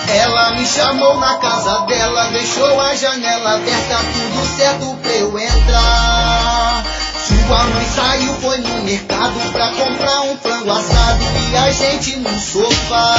Ela me chamou na casa dela, deixou a janela aberta, tudo certo pra eu entrar. Sua mãe saiu, foi no mercado pra comprar um frango assado e a gente no sofá.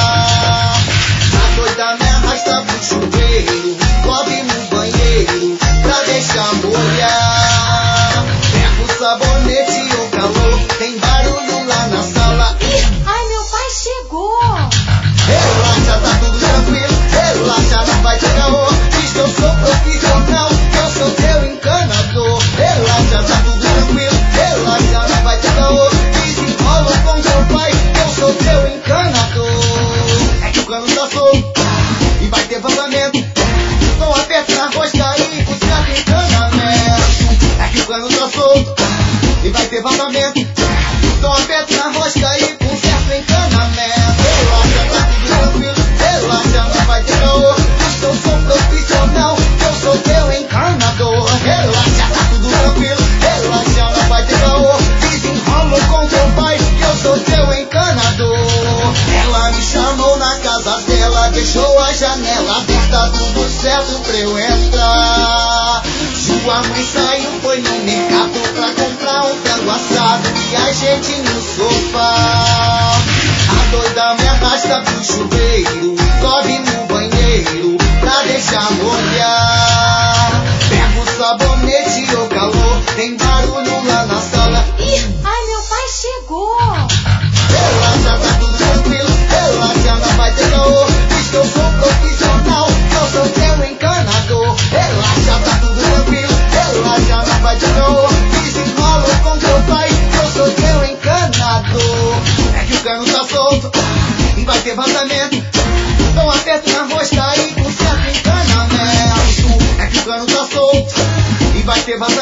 A doida me arrasta pro chuveiro, cobre no banheiro pra deixar molhar. Pega o sabonete e o calor, tem barulho lá na sala. Ai, meu pai chegou! Relaxa, tá tudo tranquilo, relaxa, não vai ter caô. Diz que eu sou profissional, que eu sou teu encanador. Relaxa, tá tudo tranquilo, relaxa, não vai ter caô. Desenrola com teu pai, que eu sou teu encanador. É que o cano tá solto e vai ter vazamento. Então aperta na rosca e busca o encanamento. É que o cano tá solto e vai ter vazamento. Então aperta na rosca e conserta o encanamento. Relaxa, tá tudo tranquilo, relaxa, não vai ter caô. Diz que eu sou profissional, que eu sou teu encanador. Relaxa, tá tudo tranquilo, relaxa, não vai ter caô. Desenrola com teu pai, que eu sou teu encanador. Ela me chamou na casa dela, deixou a janela aberta, tudo certo pra eu entrar. Sua mãe saiu, foi no mercado pra comprar um frango assado e a gente no sofá. A doida me arrasta pro chuveiro, sobe no banheiro pra deixar molhar. Pega o sabonete e o calor, tem barulho lá na sala. Ai, meu pai chegou! Relaxa, tá tudo tranquilo, relaxa, não vai ter caô. Diz que eu sou profissional, que eu sou teu encanador. Relaxa, tá tudo tranquilo, relaxa, não vai ter caô. Desenrola com teu pai, que eu sou teu encanador. É que o cano tá solto e vai ter vazamento. Então aperta na rosca e conserta o encanamento. É que o cano tá solto e vai ter vazamento.